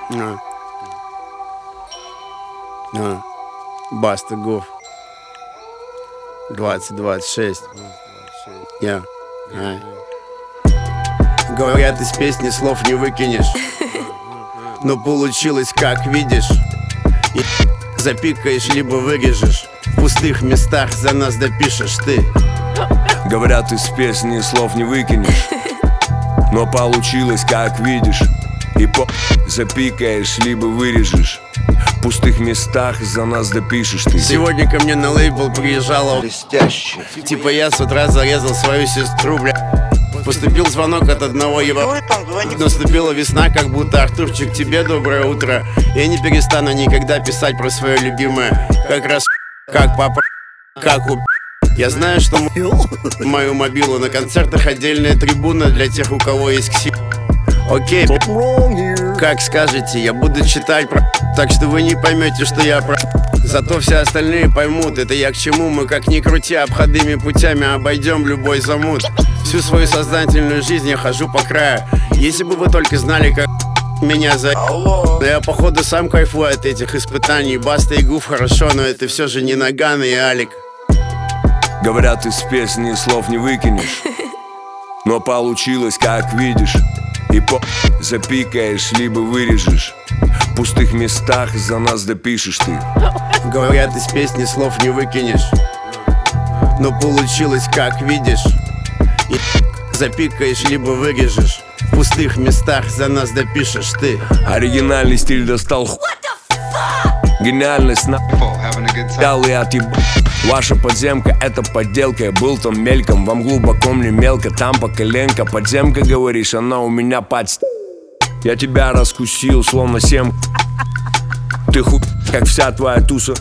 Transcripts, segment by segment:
А. Баста Гуф 2026. Я. Говорят, из песни слов не выкинешь, но получилось, как видишь. И запикаешь, либо вырежешь. В пустых местах за нас допишешь ты. Говорят, из песни слов не выкинешь, но получилось, как видишь. И запикаешь, либо вырежешь. В пустых местах за нас допишешь ты. Сегодня ко мне на лейбл приезжала блестяще. Типа я с утра зарезал свою сестру, бля. Поступил звонок от одного его. Наступила весна, как будто Артурчик, тебе доброе утро. Я не перестану никогда писать про свое любимое. Как раз как папа, как у. Я знаю, что мою мобилу на концертах отдельная трибуна для тех, у кого есть кси. Окей, как скажете, я буду читать про. Так что вы не поймете, что я про. Зато все остальные поймут, это я к чему. Мы как ни крути, обходными путями обойдем любой замут. Всю свою сознательную жизнь я хожу по краю. Если бы вы только знали, как меня за. Но я походу сам кайфую от этих испытаний. Баста и Гуф хорошо, но это все же не Наган и Алик. Говорят, из песни слов не выкинешь, но получилось, как видишь. И запикаешь, либо вырежешь. В пустых местах за нас допишешь ты. Говорят, из песни слов не выкинешь, но получилось, как видишь. И запикаешь, либо вырежешь. В пустых местах за нас допишешь ты. Оригинальный стиль достал гениальность на дал и отъебал. Ваша подземка — это подделка. Я был там мельком, вам глубоко, мне мелко. Там по коленка, подземка, говоришь, она у меня под. Я тебя раскусил, словно семь. Ты хуй, как вся твоя туса.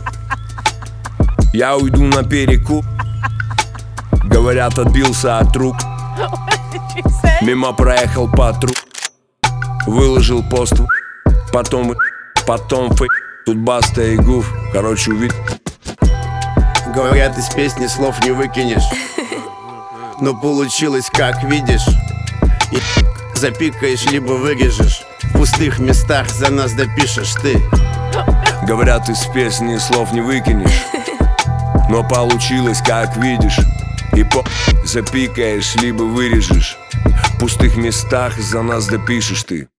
Я уйду на перекуп. Говорят, отбился от рук. Мимо проехал патруль. Выложил пост. Потом тут Баста и Гуф. Короче, увидел. Говорят, из песни слов не выкинешь, но получилось, как видишь. И запикаешь, либо вырежешь. В пустых местах за нас допишешь ты. Говорят, из песни слов не выкинешь, но получилось, как видишь. И запикаешь, либо вырежешь. В пустых местах за нас допишешь ты.